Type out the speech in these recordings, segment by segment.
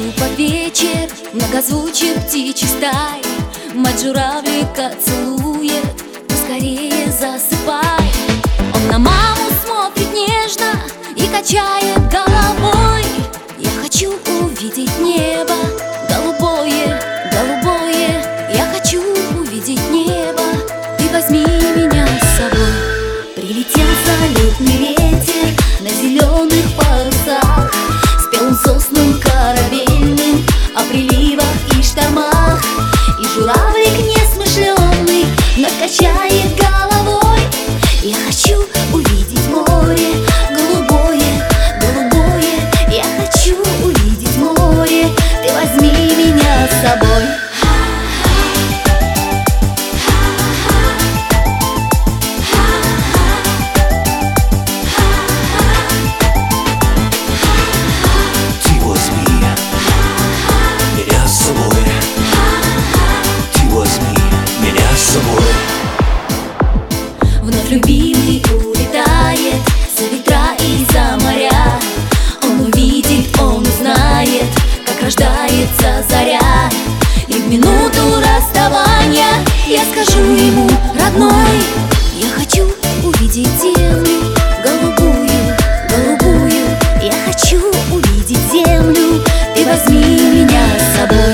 лесу под вечер многозвучен птичий стай. Мать журавлика целует, поскорее засыпай. Он на маму смотрит нежно и качает головой. Я хочу увидеть небо голубое, голубое. Я хочу увидеть небо, ты возьми меня с собой. Прилетел залетный ветер на зеленых парусах, спел он соснам корабельным о приливах и штормах. И журавлик несмышленый накачает головой. Я хочу увидеть море голубое, голубое. Я хочу увидеть море, ты возьми меня с собой. Вновь любимый улетает за ветра и за моря. Он увидит, он узнает, как рождается заря. И в минуту расставания я скажу ему: родной, я хочу увидеть землю голубую, голубую. Я хочу увидеть землю, ты возьми меня с собой.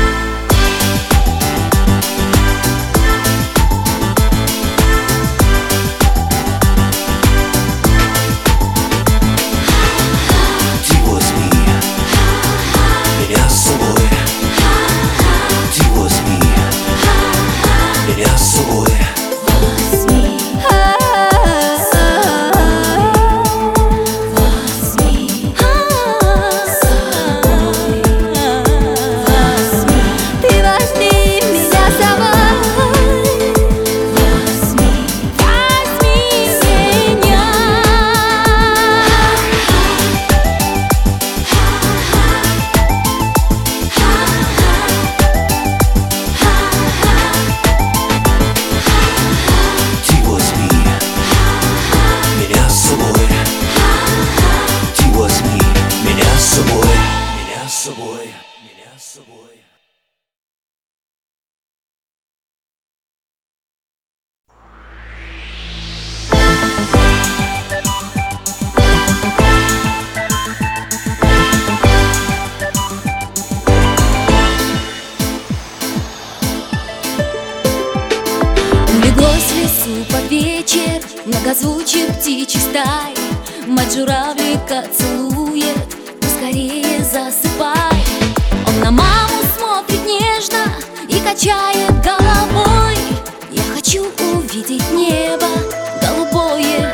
Под вечер многозвучен птичий стай. Мать журавлика целует, поскорее засыпай. Он на маму смотрит нежно и качает головой. Я хочу увидеть небо голубое,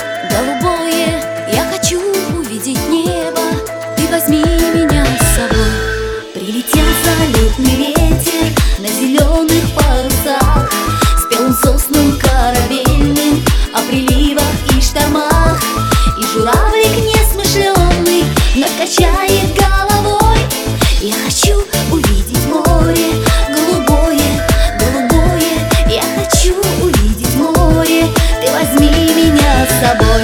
голубое. Я хочу увидеть небо, ты возьми меня с собой. Прилетел залетный ветер на зеленых парусах, спел он соснам корабельным о приливах и штормах. И журавлик несмышленый накачает головой. Я хочу увидеть море голубое, голубое. Я хочу увидеть море, ты возьми меня с собой.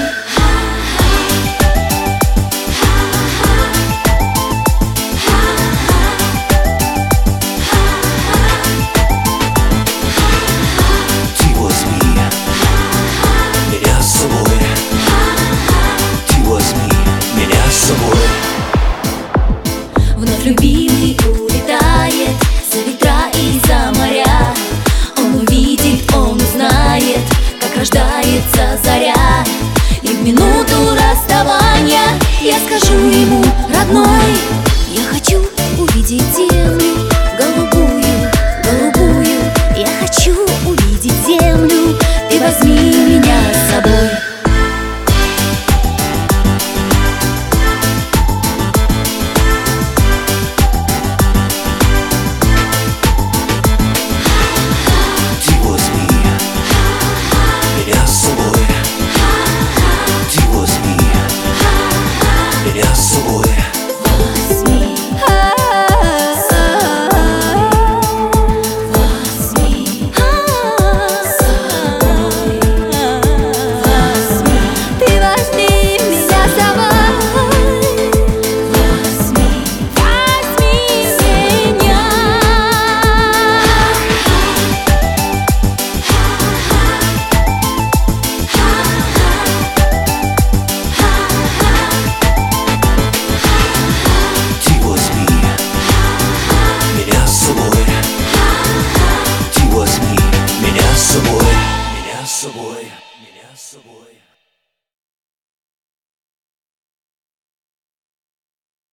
Вновь любимый